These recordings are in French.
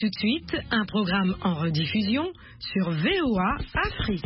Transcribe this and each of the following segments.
Tout de suite, un programme en rediffusion sur VOA Afrique.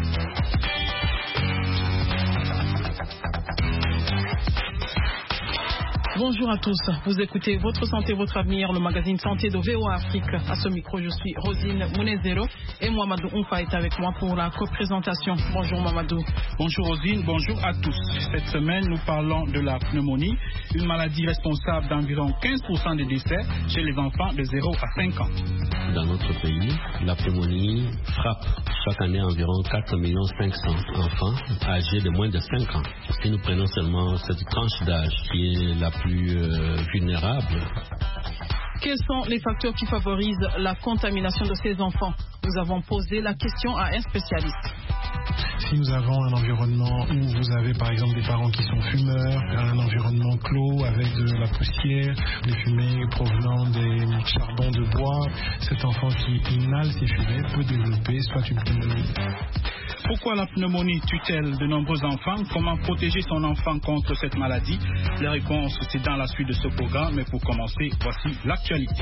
Bonjour à tous, vous écoutez Votre Santé, Votre Avenir, le magazine Santé de VOA Afrique. À ce micro, je suis Rosine Mounezero et Mamadou Onfa est avec moi pour la co-présentation. Bonjour Mamadou. Bonjour Rosine, bonjour à tous. Cette semaine, nous parlons de la pneumonie, une maladie responsable d'environ 15% des décès chez les enfants de 0 à 5 ans. Dans notre pays, la pneumonie frappe chaque année environ 4,5 millions d'enfants âgés de moins de 5 ans. Si nous prenons seulement cette tranche d'âge qui est la plus vulnérable. Quels sont les facteurs qui favorisent la contamination de ces enfants? Nous avons posé la question à un spécialiste. Si nous avons un environnement où vous avez par exemple des parents qui sont fumeurs, un environnement clos avec de la poussière, des fumées provenant des charbons de bois, cet enfant qui inhale ces fumées peut développer soit une pneumonie. Pourquoi la pneumonie tue-t-elle de nombreux enfants? Comment protéger son enfant contre cette maladie? Les réponses, c'est dans la suite de ce programme, mais pour commencer, voici l'actualité.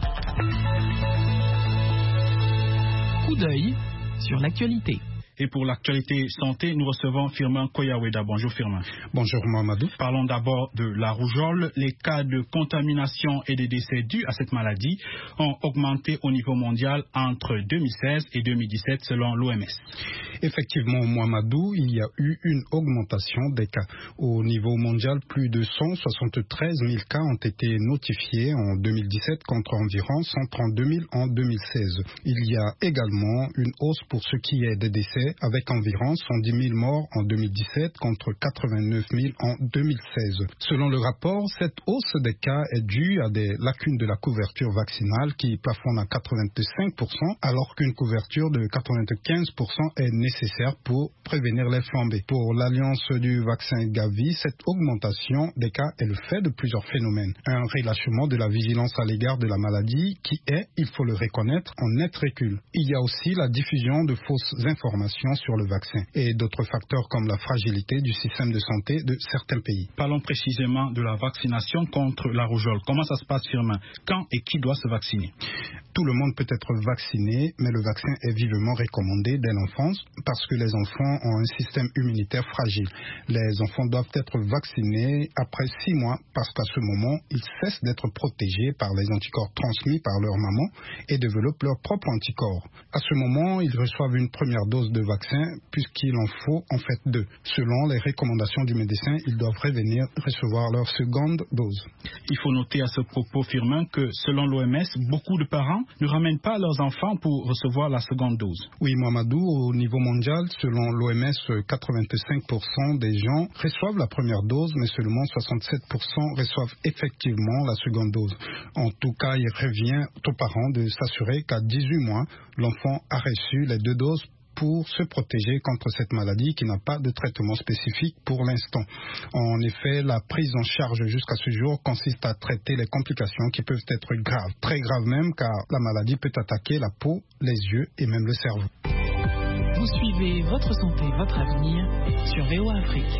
Coup d'œil sur l'actualité. Et pour l'actualité santé, nous recevons Firmin Koyaweda. Bonjour Firmin. Bonjour Mamadou. Parlons d'abord de la rougeole. Les cas de contamination et de décès dus à cette maladie ont augmenté au niveau mondial entre 2016 et 2017 selon l'OMS. Effectivement, Mamadou, il y a eu une augmentation des cas. Au niveau mondial, plus de 173 000 cas ont été notifiés en 2017 contre environ 132 000 en 2016. Il y a également une hausse pour ce qui est des décès, avec environ 110 000 morts en 2017 contre 89 000 en 2016. Selon le rapport, cette hausse des cas est due à des lacunes de la couverture vaccinale qui plafonne à 85%, alors qu'une couverture de 95% est nécessaire pour prévenir les flambées. Pour l'Alliance du vaccin Gavi, cette augmentation des cas est le fait de plusieurs phénomènes. Un relâchement de la vigilance à l'égard de la maladie qui est, il faut le reconnaître, en net recul. Il y a aussi la diffusion de fausses informations sur le vaccin et d'autres facteurs comme la fragilité du système de santé de certains pays. Parlons précisément de la vaccination contre la rougeole. Comment ça se passe, Firmin? Quand et qui doit se vacciner? Tout le monde peut être vacciné, mais le vaccin est vivement recommandé dès l'enfance parce que les enfants ont un système immunitaire fragile. Les enfants doivent être vaccinés après 6 mois parce qu'à ce moment, ils cessent d'être protégés par les anticorps transmis par leur maman et développent leurs propres anticorps. À ce moment, ils reçoivent une première dose de vaccin puisqu'il en faut en fait 2. Selon les recommandations du médecin, ils doivent revenir recevoir leur seconde dose. Il faut noter à ce propos, Firmin, que selon l'OMS, beaucoup de parents ne ramènent pas leurs enfants pour recevoir la seconde dose. Oui, Mamadou, au niveau mondial, selon l'OMS, 85% des gens reçoivent la première dose, mais seulement 67% reçoivent effectivement la seconde dose. En tout cas, il revient aux parents de s'assurer qu'à 18 mois, l'enfant a reçu les 2 doses pour se protéger contre cette maladie qui n'a pas de traitement spécifique pour l'instant. En effet, la prise en charge jusqu'à ce jour consiste à traiter les complications qui peuvent être graves, très graves même, car la maladie peut attaquer la peau, les yeux et même le cerveau. Vous suivez Votre Santé, Votre Avenir sur VOA Afrique.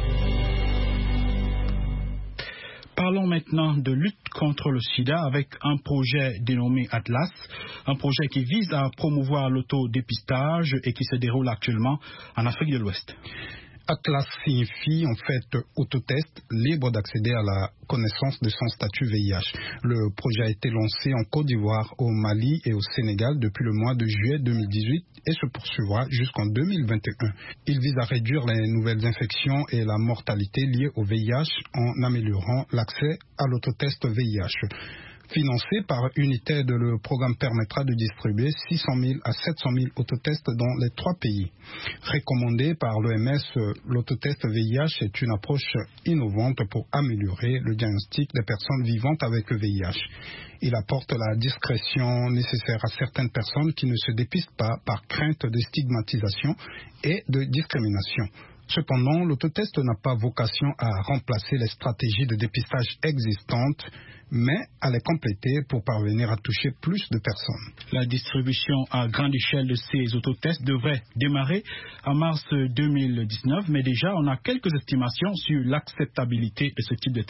Parlons maintenant de lutte contre le sida avec un projet dénommé Atlas, un projet qui vise à promouvoir l'autodépistage et qui se déroule actuellement en Afrique de l'Ouest. Atlas signifie en fait autotest libre d'accéder à la connaissance de son statut VIH. Le projet a été lancé en Côte d'Ivoire, au Mali et au Sénégal depuis le mois de juillet 2018 et se poursuivra jusqu'en 2021. Il vise à réduire les nouvelles infections et la mortalité liée au VIH en améliorant l'accès à l'autotest VIH. Financé par United, le programme permettra de distribuer 600 000 à 700 000 autotests dans les 3 pays. Recommandé par l'OMS, l'autotest VIH est une approche innovante pour améliorer le diagnostic des personnes vivantes avec le VIH. Il apporte la discrétion nécessaire à certaines personnes qui ne se dépistent pas par crainte de stigmatisation et de discrimination. Cependant, l'autotest n'a pas vocation à remplacer les stratégies de dépistage existantes, mais à les compléter pour parvenir à toucher plus de personnes. La distribution à grande échelle de ces autotests devrait démarrer en mars 2019, mais déjà on a quelques estimations sur l'acceptabilité de ce type de test.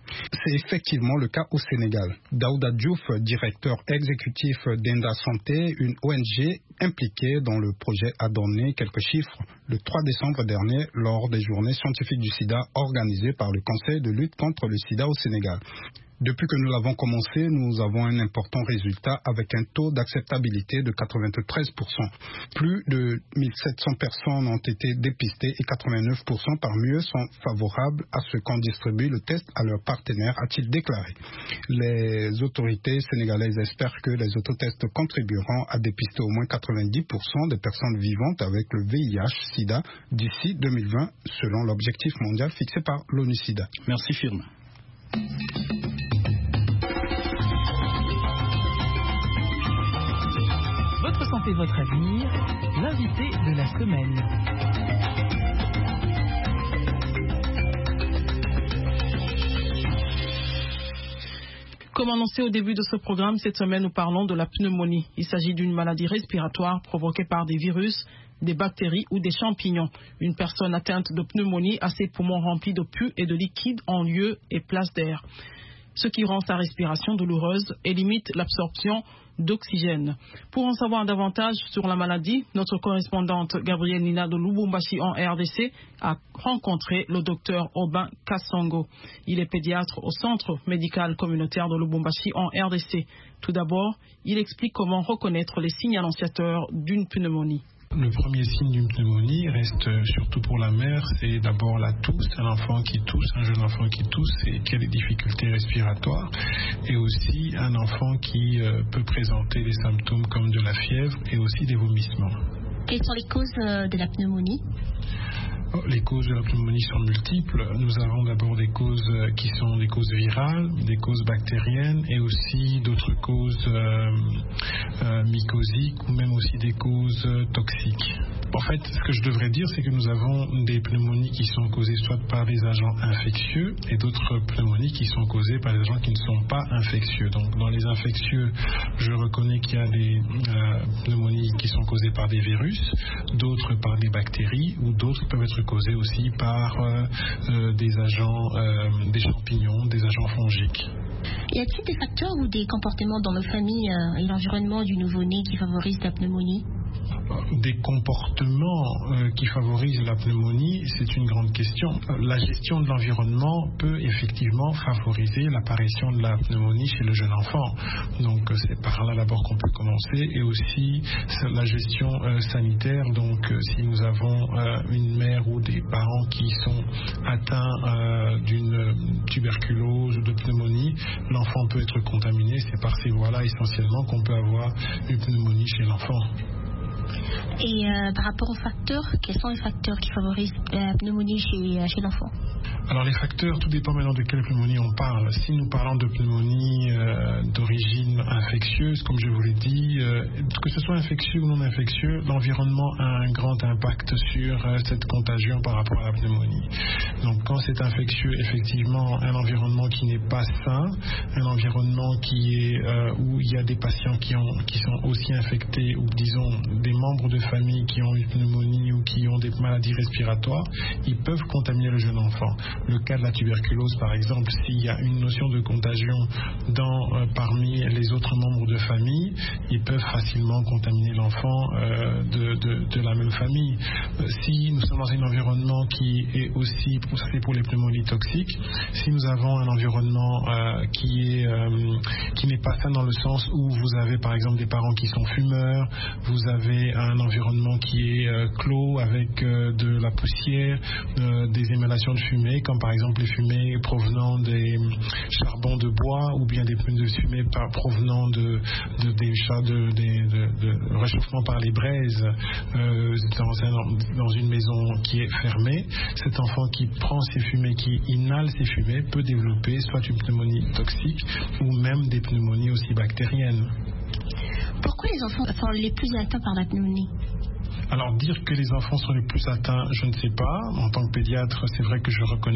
C'est effectivement le cas au Sénégal. Daouda Diouf, directeur exécutif d'Enda Santé, une ONG impliquée dans le projet, a donné quelques chiffres le 3 décembre dernier lors des journées scientifiques du sida organisées par le Conseil de lutte contre le sida au Sénégal. Depuis que nous l'avons commencé, nous avons un important résultat avec un taux d'acceptabilité de 93%. Plus de 1700 personnes ont été dépistées et 89% parmi eux sont favorables à ce qu'on distribue le test à leurs partenaires, a-t-il déclaré. Les autorités sénégalaises espèrent que les autotests contribueront à dépister au moins 90% des personnes vivantes avec le VIH-Sida d'ici 2020, selon l'objectif mondial fixé par l'ONU-Sida. Merci Firmin. Votre santé, votre avenir, l'invité de la semaine. Comme annoncé au début de ce programme, cette semaine nous parlons de la pneumonie. Il s'agit d'une maladie respiratoire provoquée par des virus, des bactéries ou des champignons. Une personne atteinte de pneumonie a ses poumons remplis de pus et de liquide en lieu et place d'air, ce qui rend sa respiration douloureuse et limite l'absorption d'oxygène. Pour en savoir davantage sur la maladie, notre correspondante Gabrielle Nina de Lubumbashi en RDC a rencontré le docteur Aubin Kassongo. Il est pédiatre au centre médical communautaire de Lubumbashi en RDC. Tout d'abord, il explique comment reconnaître les signes annonciateurs d'une pneumonie. Le premier signe d'une pneumonie reste surtout pour la mère, c'est d'abord la tousse, un enfant qui tousse, un jeune enfant qui tousse et qui a des difficultés respiratoires, et aussi un enfant qui peut présenter des symptômes comme de la fièvre et aussi des vomissements. Quelles sont les causes de la pneumonie ? Les causes de la pneumonie sont multiples. Nous avons d'abord des causes qui sont des causes virales, des causes bactériennes et aussi d'autres causes mycosiques ou même aussi des causes toxiques. En fait, ce que je devrais dire, c'est que nous avons des pneumonies qui sont causées soit par des agents infectieux et d'autres pneumonies qui sont causées par des agents qui ne sont pas infectieux. Donc, dans les infectieux, je reconnais qu'il y a des pneumonies qui sont causées par des virus, d'autres par des bactéries ou d'autres peuvent être causées aussi par des agents, des champignons, des agents fongiques. Y a-t-il des facteurs ou des comportements dans nos familles et l'environnement du nouveau-né qui favorisent la pneumonie ? Des comportements qui favorisent la pneumonie, c'est une grande question. La gestion de l'environnement peut effectivement favoriser l'apparition de la pneumonie chez le jeune enfant. Donc c'est par là d'abord qu'on peut commencer, et aussi la gestion sanitaire. Donc si nous avons une mère ou des parents qui sont atteints d'une tuberculose ou de pneumonie, l'enfant peut être contaminé. C'est par ces voies-là essentiellement qu'on peut avoir une pneumonie chez l'enfant. Et par rapport aux facteurs, quels sont les facteurs qui favorisent la pneumonie chez l'enfant ? Alors les facteurs, tout dépend maintenant de quelle pneumonie on parle. Si nous parlons de pneumonie d'origine infectieuse, comme je vous l'ai dit, que ce soit infectieux ou non infectieux, l'environnement a un grand impact sur cette contagion par rapport à la pneumonie. Donc quand c'est infectieux, effectivement, un environnement qui n'est pas sain, un environnement qui est où il y a des patients qui sont aussi infectés, ou disons des membres de famille qui ont une pneumonie ou qui ont des maladies respiratoires, ils peuvent contaminer le jeune enfant. Le cas de la tuberculose, par exemple, s'il y a une notion de contagion parmi les autres membres de famille, ils peuvent facilement contaminer l'enfant de la même famille. Si nous sommes dans un environnement qui est aussi, c'est pour les pneumonies toxiques, si nous avons un environnement qui n'est pas sain dans le sens où vous avez par exemple des parents qui sont fumeurs, vous avez un environnement qui est clos avec de la poussière, des émanations de fumée, comme par exemple les fumées provenant des charbons de bois, ou bien des fumées provenant de réchauffement par les braises dans une maison qui est fermée. Cet enfant qui prend ces fumées, qui inhale ces fumées, peut développer soit une pneumonie toxique ou même des pneumonies aussi bactériennes. Pourquoi les enfants sont les plus atteints par la pneumonie ? Alors dire que les enfants sont les plus atteints, je ne sais pas. En tant que pédiatre, c'est vrai que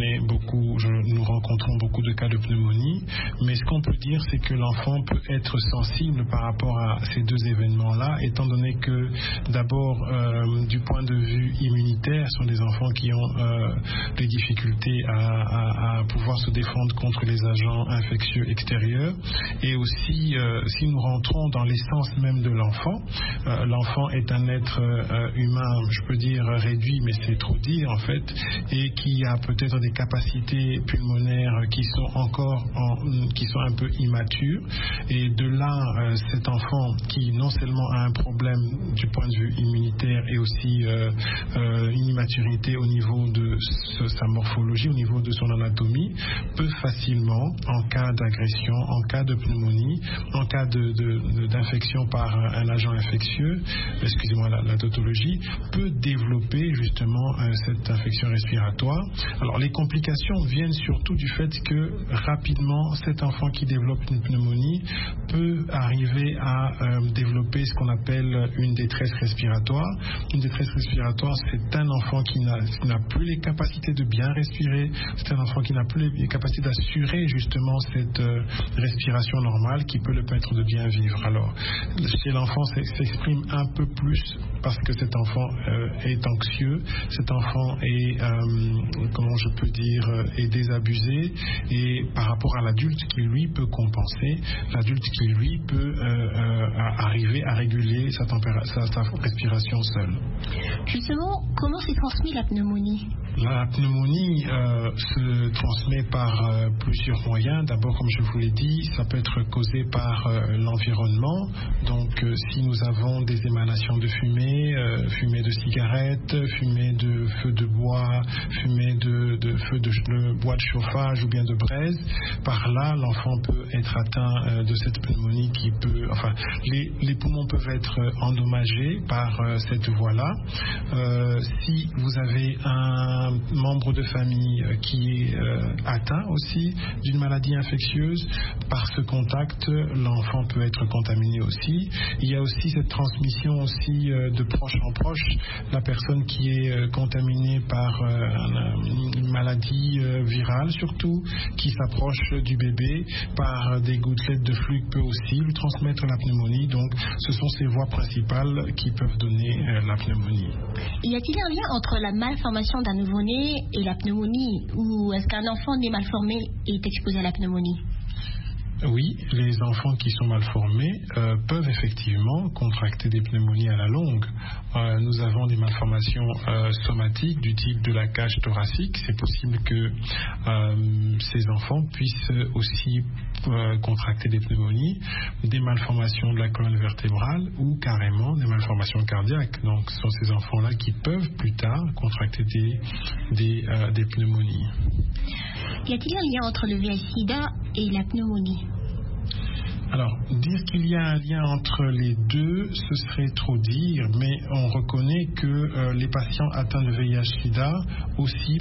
nous rencontrons beaucoup de cas de pneumonie, mais ce qu'on peut dire, c'est que l'enfant peut être sensible par rapport à ces deux événements-là, étant donné que d'abord, du point de vue immunitaire, ce sont des enfants qui ont des difficultés à pouvoir se défendre contre les agents infectieux extérieurs, et aussi si nous rentrons dans l'essence même de l'enfant, l'enfant est un être humain, je peux dire réduit, mais c'est trop dire en fait, et qui a peut-être des capacités pulmonaires qui sont un peu immatures, et de là cet enfant qui non seulement a un problème du point de vue immunitaire et aussi une immaturité au niveau de sa morphologie, au niveau de son anatomie, peut facilement, en cas d'agression, en cas de pneumonie, en cas d'infection par un agent infectieux, excusez-moi la tautologie, peut développer justement cette infection respiratoire. Alors les complications viennent surtout du fait que rapidement cet enfant qui développe une pneumonie peut arriver à développer ce qu'on appelle une détresse respiratoire. Une détresse respiratoire, c'est un enfant qui n'a plus les capacités de bien respirer, c'est un enfant qui n'a plus les capacités d'assurer justement cette respiration normale qui peut le permettre de bien vivre. Alors chez l'enfant, s'exprime un peu plus parce que cet enfant est anxieux, cet enfant est, comment je peux dire, est désabusé, et par rapport à l'adulte qui lui peut compenser, l'adulte qui lui peut arriver à réguler sa respiration seule. Justement, comment s'est transmise la pneumonie ? La pneumonie se transmet par plusieurs moyens. D'abord, comme je vous l'ai dit, ça peut être causé par l'environnement. Donc, si nous avons des émanations de fumée, fumée de cigarettes, fumée de feu de bois, fumée de feu de bois de chauffage ou bien de braise, par là, l'enfant peut être atteint de cette pneumonie qui peut... Enfin, les poumons peuvent être endommagés par cette voie-là. Si vous avez un membre de famille qui est atteint aussi d'une maladie infectieuse, par ce contact, l'enfant peut être contaminé aussi. Il y a aussi cette transmission aussi de proche en proche. La personne qui est contaminée par une maladie virale surtout, qui s'approche du bébé par des gouttelettes de fluide, peut aussi lui transmettre la pneumonie. Donc ce sont ces voies principales qui peuvent donner la pneumonie. Y a-t-il un lien entre la malformation d'un nouveau-né et la pneumonie, ou est-ce qu'un enfant né mal formé est exposé à la pneumonie ? Oui, les enfants qui sont mal formés peuvent effectivement contracter des pneumonies à la longue. Nous avons des malformations somatiques du type de la cage thoracique. C'est possible que ces enfants puissent aussi contracter des pneumonies, des malformations de la colonne vertébrale ou carrément des malformations cardiaques. Donc ce sont ces enfants-là qui peuvent plus tard contracter des pneumonies. Y a-t-il un lien entre le VIH/SIDA et la pneumonie ? Alors, dire qu'il y a un lien entre les deux, ce serait trop dire, mais on reconnaît que les patients atteints de VIH/SIDA aussi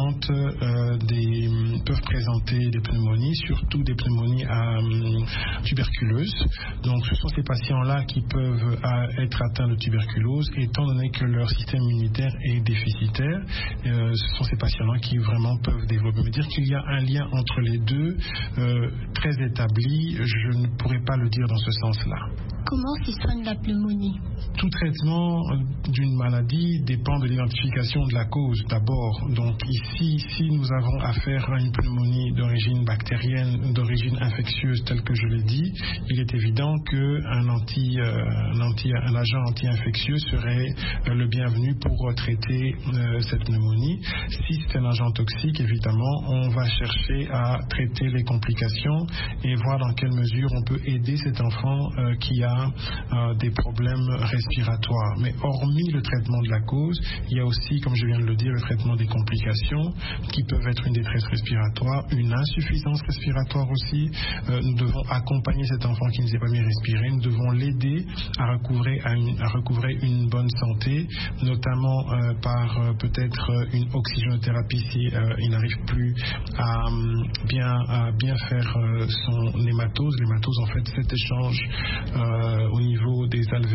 peuvent présenter des pneumonies, surtout des pneumonies tuberculeuses. Donc, ce sont ces patients-là qui peuvent être atteints de tuberculose, étant donné que leur système immunitaire est déficitaire. Ce sont ces patients-là qui vraiment peuvent développer. Mais dire qu'il y a un lien entre les deux, très établi, je ne pourrais pas le dire dans ce sens-là. Comment se soigne la pneumonie ? Tout traitement d'une maladie dépend de l'identification de la cause d'abord. Donc ici, si nous avons affaire à une pneumonie d'origine bactérienne, d'origine infectieuse telle que je l'ai dit, il est évident qu'un agent anti-infectieux serait le bienvenu pour traiter cette pneumonie. Si c'est un agent toxique, évidemment, on va chercher à traiter les complications et voir dans quelle mesure on peut aider cet enfant qui a des problèmes respiratoires. Mais hormis le traitement de la cause, il y a aussi, comme je viens de le dire, le traitement des complications qui peuvent être une détresse respiratoire, une insuffisance respiratoire aussi. Nous devons accompagner cet enfant qui ne sait pas bien respirer. Nous devons l'aider à recouvrer une bonne santé, notamment par peut-être une oxygénothérapie si il n'arrive plus à bien faire son hématose. L'hématose, en fait, cet échange au niveau des alvéoles,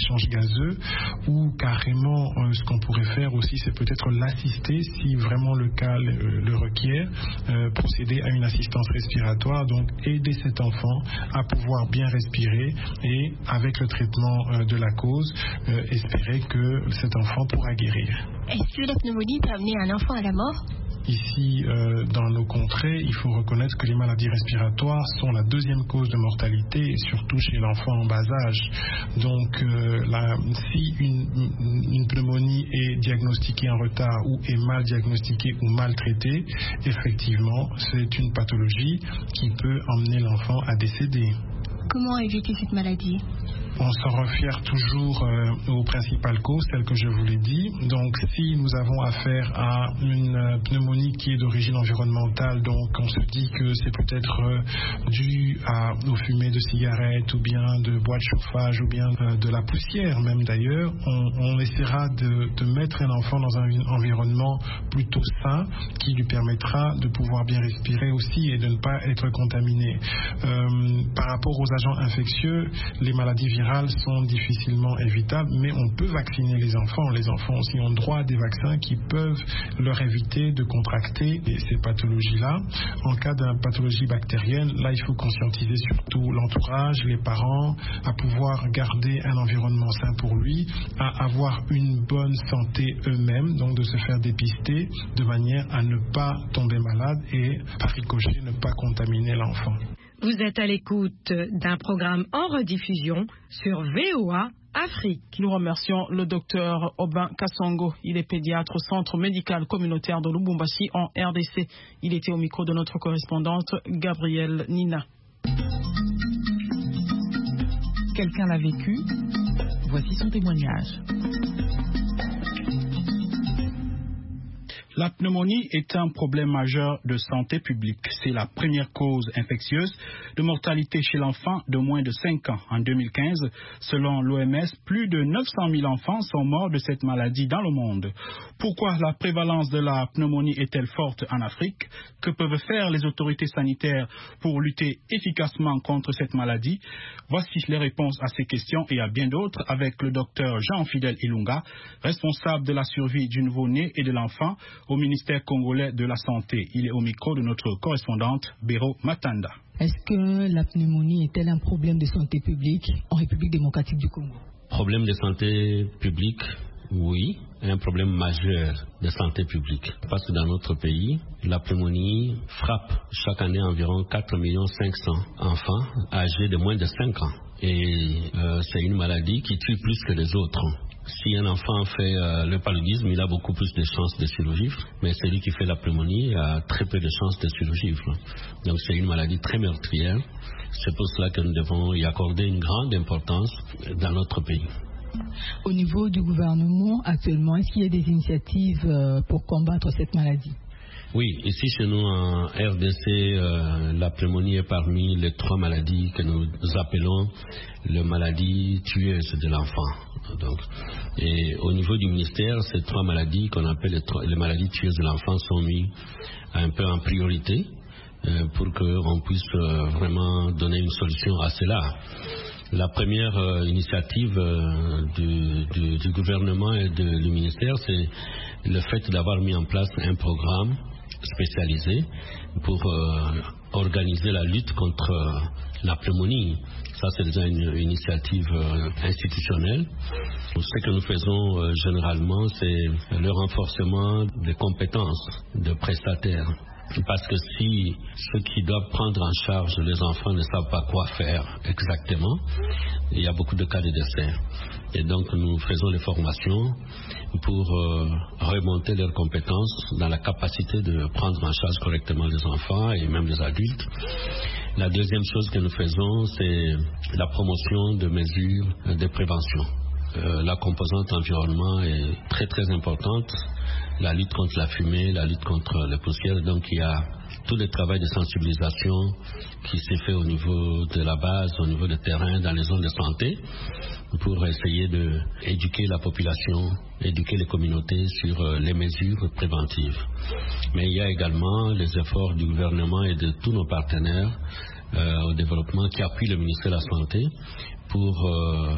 échanges gazeux, ou carrément ce qu'on pourrait faire aussi, c'est peut-être l'assister si vraiment le cas le requiert, procéder à une assistance respiratoire, donc aider cet enfant à pouvoir bien respirer et avec le traitement de la cause, espérer que cet enfant pourra guérir. Est-ce que la pneumonie peut amener un enfant à la mort ? Ici, dans nos contrées, il faut reconnaître que les maladies respiratoires sont la deuxième cause de mortalité, et surtout chez l'enfant en bas âge. Donc, si une pneumonie est diagnostiquée en retard ou est mal diagnostiquée ou mal traitée, effectivement, c'est une pathologie qui peut emmener l'enfant à décéder. Comment éviter cette maladie ? On s'en réfère toujours aux principales causes, telles que je vous l'ai dit. Donc, si nous avons affaire à une pneumonie qui est d'origine environnementale, donc on se dit que c'est peut-être dû aux fumées de cigarettes ou bien de bois de chauffage ou bien de la poussière même d'ailleurs, on essaiera de mettre un enfant dans un environnement plutôt sain qui lui permettra de pouvoir bien respirer aussi et de ne pas être contaminé. Par rapport aux agents infectieux, les maladies virales sont difficilement évitables, mais on peut vacciner les enfants. Les enfants aussi ont droit à des vaccins qui peuvent leur éviter de contracter ces pathologies-là. En cas d'une pathologie bactérienne, là, il faut conscientiser surtout l'entourage, les parents, à pouvoir garder un environnement sain pour lui, à avoir une bonne santé eux-mêmes, donc de se faire dépister de manière à ne pas tomber malade et, par ricochet, ne pas contaminer l'enfant. Vous êtes à l'écoute d'un programme en rediffusion sur VOA Afrique. Nous remercions le docteur Aubin Kassongo. Il est pédiatre au centre médical communautaire de Lubumbashi en RDC. Il était au micro de notre correspondante Gabrielle Nina. Quelqu'un l'a vécu. Voici son témoignage. La pneumonie est un problème majeur de santé publique. C'est la première cause infectieuse de mortalité chez l'enfant de moins de 5 ans. En 2015, selon l'OMS, plus de 900 000 enfants sont morts de cette maladie dans le monde. Pourquoi la prévalence de la pneumonie est-elle forte en Afrique? Que peuvent faire les autorités sanitaires pour lutter efficacement contre cette maladie? Voici les réponses à ces questions et à bien d'autres avec le docteur Jean-Fidèle Ilunga, responsable de la survie du nouveau-né et de l'enfant au ministère congolais de la Santé. Il est au micro de notre correspondante Béro Matanda. Est-ce que la pneumonie est-elle un problème de santé publique en République démocratique du Congo? Problème de santé publique, oui, un problème majeur de santé publique. Parce que dans notre pays, la pneumonie frappe chaque année environ 4 500 000 enfants âgés de moins de 5 ans. Et c'est une maladie qui tue plus que les autres. Si un enfant fait le paludisme, il a beaucoup plus de chances de survivre, mais celui qui fait la pneumonie a très peu de chances de survivre. Donc c'est une maladie très meurtrière. C'est pour cela que nous devons y accorder une grande importance dans notre pays. Au niveau du gouvernement, actuellement, est-ce qu'il y a des initiatives pour combattre cette maladie? Oui, ici chez nous en RDC, la pneumonie est parmi les 3 maladies que nous appelons les maladies tueuses de l'enfant. Donc, et au niveau du ministère, ces 3 maladies qu'on appelle les maladies tueuses de l'enfant sont mises un peu en priorité pour qu'on puisse vraiment donner une solution à cela. La première initiative du gouvernement et du ministère, c'est le fait d'avoir mis en place un programme spécialisé pour organiser la lutte contre la pneumonie. Ça, c'est déjà une initiative institutionnelle. Ce que nous faisons généralement, c'est le renforcement des compétences de prestataires. Parce que si ceux qui doivent prendre en charge les enfants ne savent pas quoi faire exactement, il y a beaucoup de cas de décès. Et donc nous faisons les formations pour remonter leurs compétences dans la capacité de prendre en charge correctement les enfants et même les adultes. La deuxième chose que nous faisons, c'est la promotion de mesures de prévention. La composante environnement est très très importante. La lutte contre la fumée, la lutte contre les poussières. Donc il y a tout le travail de sensibilisation qui s'est fait au niveau de la base, au niveau du terrain, dans les zones de santé, pour essayer d'éduquer la population, éduquer les communautés sur les mesures préventives. Mais il y a également les efforts du gouvernement et de tous nos partenaires au développement qui appuient le ministère de la Santé pour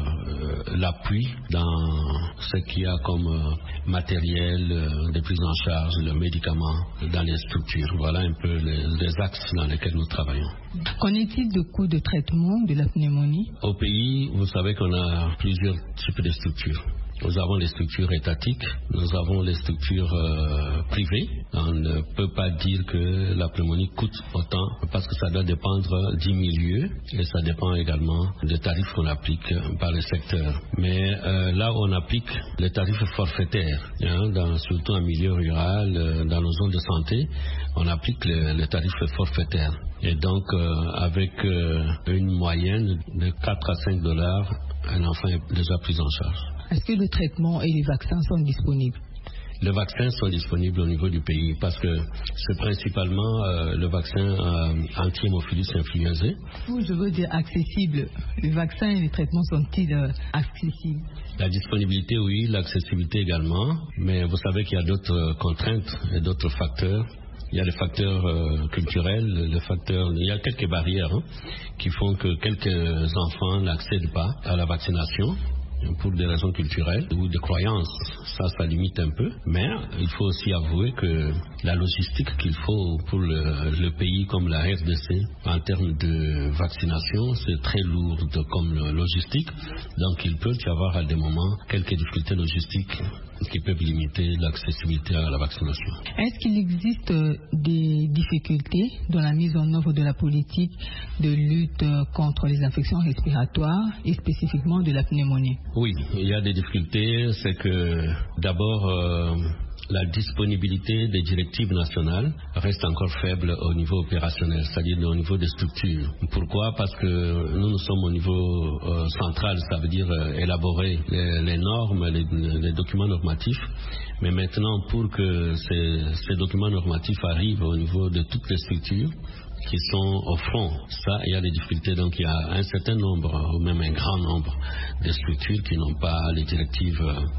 l'appui dans ce qu'il y a comme matériel de prise en charge, le médicament dans les structures. Voilà un peu les axes dans lesquels nous travaillons. Qu'en est-il de coûts de traitement de la pneumonie? Au pays, vous savez qu'on a plusieurs types de structures. Nous avons les structures étatiques, nous avons les structures privées. On ne peut pas dire que la pneumonie coûte autant parce que ça doit dépendre du milieu et ça dépend également des tarifs qu'on applique par le secteur. Mais là où on applique les tarifs forfaitaires, surtout en milieu rural, dans nos zones de santé, on applique les tarifs forfaitaires. Et donc, avec une moyenne de 4 à 5 $, un enfant est déjà pris en charge. Est-ce que le traitement et les vaccins sont disponibles? Les vaccins sont disponibles au niveau du pays parce que c'est principalement le vaccin anti-hémophilus influenzae. Je veux dire accessible. Les vaccins et les traitements sont-ils accessibles? La disponibilité, oui, l'accessibilité également. Mais vous savez qu'il y a d'autres contraintes et d'autres facteurs. Il y a les facteurs culturels, il y a quelques barrières qui font que quelques enfants n'accèdent pas à la vaccination pour des raisons culturelles ou de croyances. Ça limite un peu. Mais il faut aussi avouer que la logistique qu'il faut pour le pays comme la RDC en termes de vaccination, c'est très lourd comme logistique. Donc il peut y avoir à des moments quelques difficultés logistiques qui peuvent limiter l'accessibilité à la vaccination. Est-ce qu'il existe des difficultés dans la mise en œuvre de la politique de lutte contre les infections respiratoires et spécifiquement de la pneumonie? Oui, il y a des difficultés. C'est que d'abord la disponibilité des directives nationales reste encore faible au niveau opérationnel, c'est-à-dire au niveau des structures. Pourquoi? Parce que nous sommes au niveau central, ça veut dire élaborer les normes, les documents normatifs. Mais maintenant, pour que ces documents normatifs arrivent au niveau de toutes les structures qui sont au front, ça, il y a des difficultés. Donc, il y a un certain nombre, ou même un grand nombre de structures qui n'ont pas les directives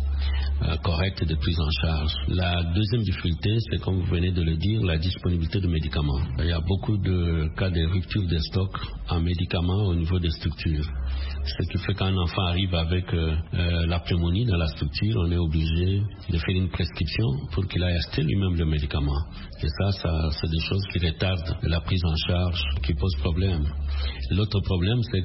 correcte de prise en charge. La deuxième difficulté, c'est comme vous venez de le dire, la disponibilité de médicaments. Il y a beaucoup de cas de rupture des stocks en médicaments au niveau des structures. Ce qui fait qu'un enfant arrive avec la pneumonie dans la structure, on est obligé de faire une prescription pour qu'il aille acheter lui-même le médicament. Et ça c'est des choses qui retardent la prise en charge, qui posent problème. L'autre problème, c'est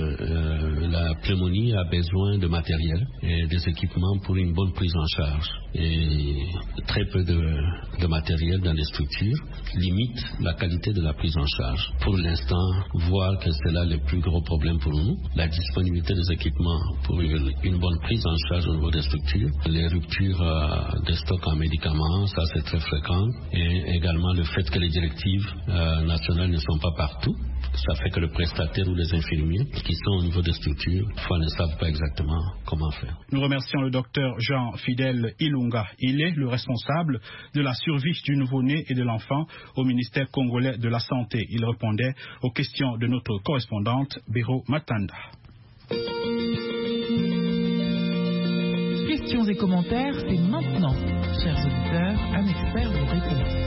que la pneumonie a besoin de matériel et des équipements pour une bonne prise en charge. Et très peu de matériel dans les structures limite la qualité de la prise en charge. Pour l'instant, voir que c'est là le plus gros problème pour nous, la disponibilité des équipements pour une bonne prise en charge au niveau des structures, les ruptures des stocks en médicaments, ça c'est très fréquent, et également le fait que les directives nationales ne sont pas partout. Ça fait que le prestataire ou les infirmiers qui sont au niveau des structures, parfois ne savent pas exactement comment faire. Nous remercions le docteur Jean-Fidèle Ilunga. Il est le responsable de la survie du nouveau-né et de l'enfant au ministère congolais de la Santé. Il répondait aux questions de notre correspondante Béro Matanda. Questions et commentaires, c'est maintenant. Chers auditeurs, un expert vous répond.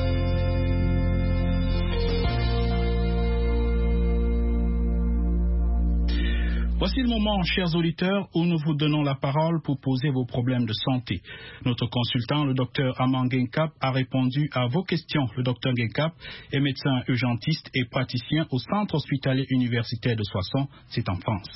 Voici le moment, chers auditeurs, où nous vous donnons la parole pour poser vos problèmes de santé. Notre consultant, le docteur Aman Genkap, a répondu à vos questions. Le docteur Genkap est médecin urgentiste et praticien au Centre hospitalier universitaire de Soissons, c'est en France.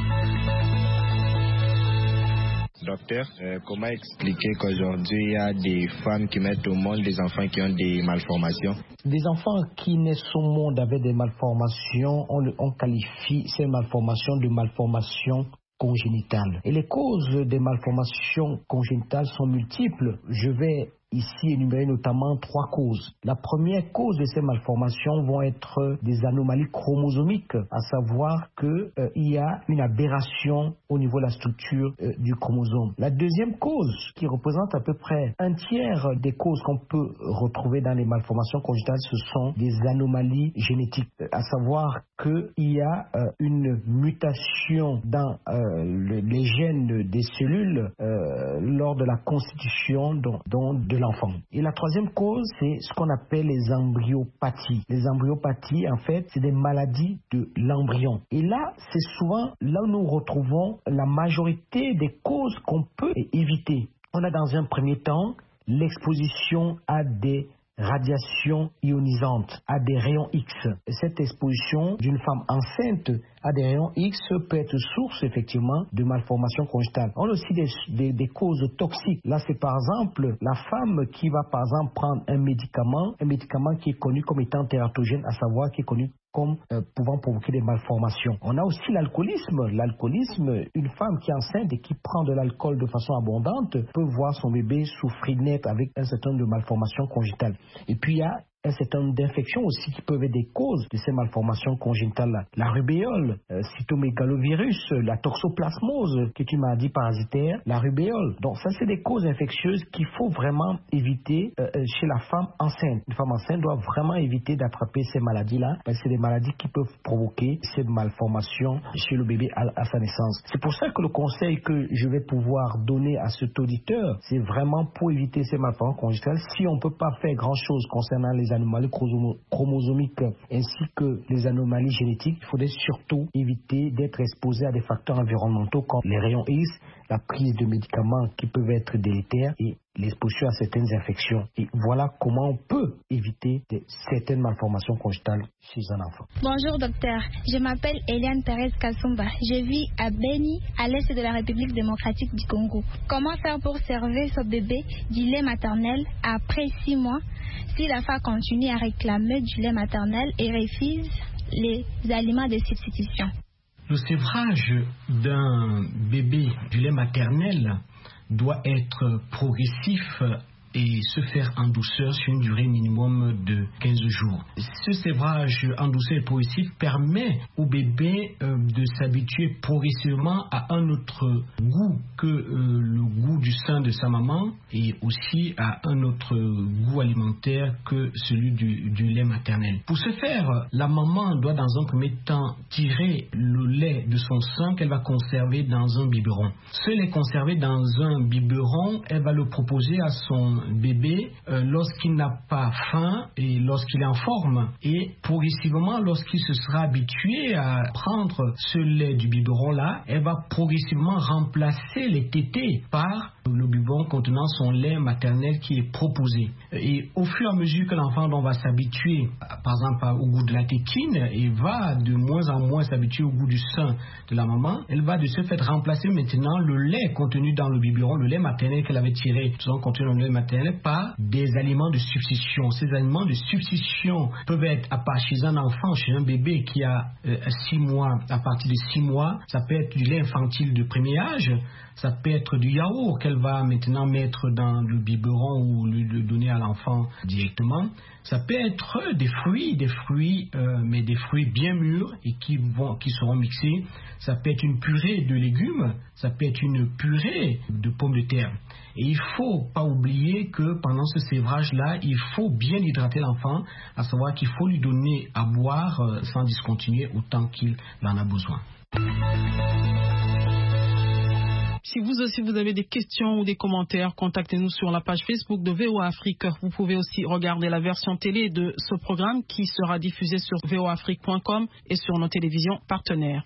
Docteur, comment expliquer qu'aujourd'hui il y a des femmes qui mettent au monde des enfants qui ont des malformations? Des enfants qui naissent au monde avec des malformations, on qualifie ces malformations de malformations congénitales. Et les causes des malformations congénitales sont multiples. Je vais ici énumérer notamment 3 causes. La première cause de ces malformations vont être des anomalies chromosomiques, à savoir qu'il y a une aberration au niveau de la structure du chromosome. La deuxième cause, qui représente à peu près un tiers des causes qu'on peut retrouver dans les malformations congénitales, ce sont des anomalies génétiques, à savoir qu'il y a une mutation dans les gènes des cellules lors de la constitution de l'enfant. Et la troisième cause, c'est ce qu'on appelle les embryopathies. Les embryopathies, en fait, c'est des maladies de l'embryon. Et là, c'est souvent là où nous retrouvons la majorité des causes qu'on peut éviter. On a dans un premier temps l'exposition à des radiations ionisantes, à des rayons X. Cette exposition d'une femme enceinte à des rayons X peut être source effectivement de malformations congénitales. On a aussi des causes toxiques. Là, c'est par exemple la femme qui va par exemple prendre un médicament qui est connu comme étant tératogène, à savoir qui est connu comme pouvant provoquer des malformations. On a aussi l'alcoolisme. L'alcoolisme, une femme qui est enceinte et qui prend de l'alcool de façon abondante peut voir son bébé souffrir net avec un certain nombre de malformations congénitales. Et puis il y a un certain nombre d'infections aussi qui peuvent être des causes de ces malformations congénitales-là. La rubéole, cytomégalovirus, la toxoplasmose, qui est une maladie parasitaire, la rubéole. Donc ça, c'est des causes infectieuses qu'il faut vraiment éviter chez la femme enceinte. Une femme enceinte doit vraiment éviter d'attraper ces maladies-là, parce que c'est des maladies qui peuvent provoquer ces malformations chez le bébé à sa naissance. C'est pour ça que le conseil que je vais pouvoir donner à cet auditeur, c'est vraiment pour éviter ces malformations congénitales. Si on ne peut pas faire grand-chose concernant les anomalies chromosomiques ainsi que les anomalies génétiques, il faudrait surtout éviter d'être exposé à des facteurs environnementaux comme les rayons X, la prise de médicaments qui peuvent être délétères et l'exposition à certaines infections. Et voilà comment on peut éviter certaines malformations congénitales chez un enfant. Bonjour docteur, je m'appelle Eliane Thérèse Kassumba. Je vis à Beni, à l'est de la République démocratique du Congo. Comment faire pour servir ce bébé du lait maternel après 6 mois si la femme continue à réclamer du lait maternel et refuse les aliments de substitution? Le sévrage d'un bébé du lait maternel doit être progressif et se faire en douceur sur une durée minimum de 15 jours. Ce sévrage en douceur et progressif permet au bébé de s'habituer progressivement à un autre goût que le goût du sein de sa maman et aussi à un autre goût alimentaire que celui du lait maternel. Pour ce faire, la maman doit dans un premier temps tirer le lait de son sein qu'elle va conserver dans un biberon. Ce lait conservé dans un biberon, elle va le proposer à son bébé lorsqu'il n'a pas faim et lorsqu'il est en forme, et progressivement lorsqu'il se sera habitué à prendre ce lait du biberon là, elle va progressivement remplacer les tétés par le biberon contenant son lait maternel qui est proposé. Et au fur et à mesure que l'enfant va s'habituer par exemple au goût de la tétine et va de moins en moins s'habituer au goût du sein de la maman, elle va de ce fait remplacer maintenant le lait contenu dans le biberon, le lait maternel qu'elle avait tiré, contenu dans le lait maternel, par des aliments de substitution. Ces aliments de substitution peuvent être chez un enfant, chez un bébé qui a 6 mois, à partir de 6 mois, ça peut être du lait infantile de premier âge, ça peut être du yaourt qu'elle va maintenant mettre dans le biberon ou le donner à l'enfant directement. Ça peut être des fruits, mais des fruits bien mûrs et qui seront mixés. Ça peut être une purée de légumes, ça peut être une purée de pommes de terre. Et il ne faut pas oublier que pendant ce sévrage-là, il faut bien hydrater l'enfant, à savoir qu'il faut lui donner à boire sans discontinuer autant qu'il en a besoin. Si vous aussi vous avez des questions ou des commentaires, contactez-nous sur la page Facebook de VOA Afrique. Vous pouvez aussi regarder la version télé de ce programme qui sera diffusé sur voaafrique.com et sur nos télévisions partenaires.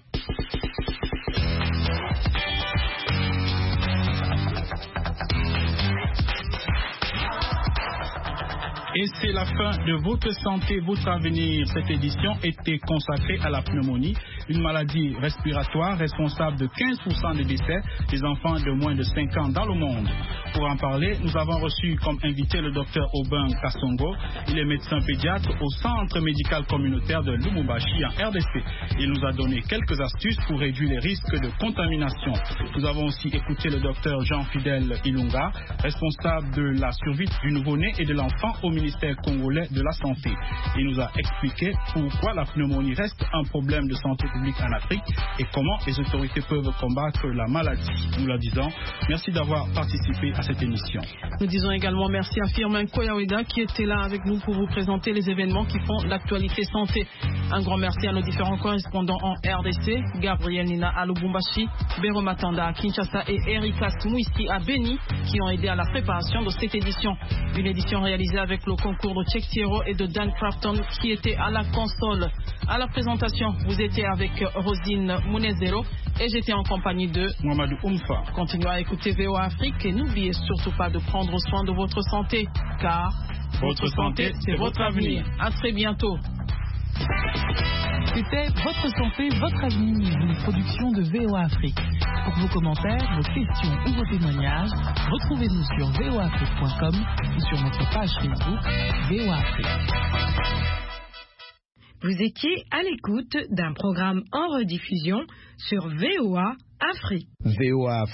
Et c'est la fin de Votre Santé, Votre Avenir. Cette édition était consacrée à la pneumonie, une maladie respiratoire responsable de 15% des décès des enfants de moins de 5 ans dans le monde. Pour en parler, nous avons reçu comme invité le docteur Aubin Kassongo. Il est médecin pédiatre au Centre médical communautaire de Lubumbashi en RDC. Il nous a donné quelques astuces pour réduire les risques de contamination. Nous avons aussi écouté le docteur Jean-Fidèle Ilunga, responsable de la survie du nouveau-né et de l'enfant au ministère congolais de la Santé. Il nous a expliqué pourquoi la pneumonie reste un problème de santé publique en Afrique et comment les autorités peuvent combattre la maladie. Nous la disons, merci d'avoir participé à cette émission. Nous disons également merci à Firmin Koyaweda qui était là avec nous pour vous présenter les événements qui font l'actualité santé. Un grand merci à nos différents correspondants en RDC, Gabriel Nina à Lubumbashi, Bero Matanda à Kinshasa et Erika Smouissi à Beni qui ont aidé à la préparation de cette édition. Une édition réalisée avec le concours de Cheikh Thiero et de Dan Crafton qui était à la console. À la présentation, vous étiez avec Rosine Mounezero et j'étais en compagnie de Mamadou Oumfa. Continuez à écouter VOA Afrique et n'oubliez surtout pas de prendre soin de votre santé, car votre santé, c'est votre avenir. À très bientôt. C'était Votre santé, votre avenir, une production de VOA Afrique. Pour vos commentaires, vos questions ou vos témoignages, retrouvez-nous sur voaafrique.com ou sur notre page Facebook VOA Afrique. Vous étiez à l'écoute d'un programme en rediffusion sur VOA Afrique. VOA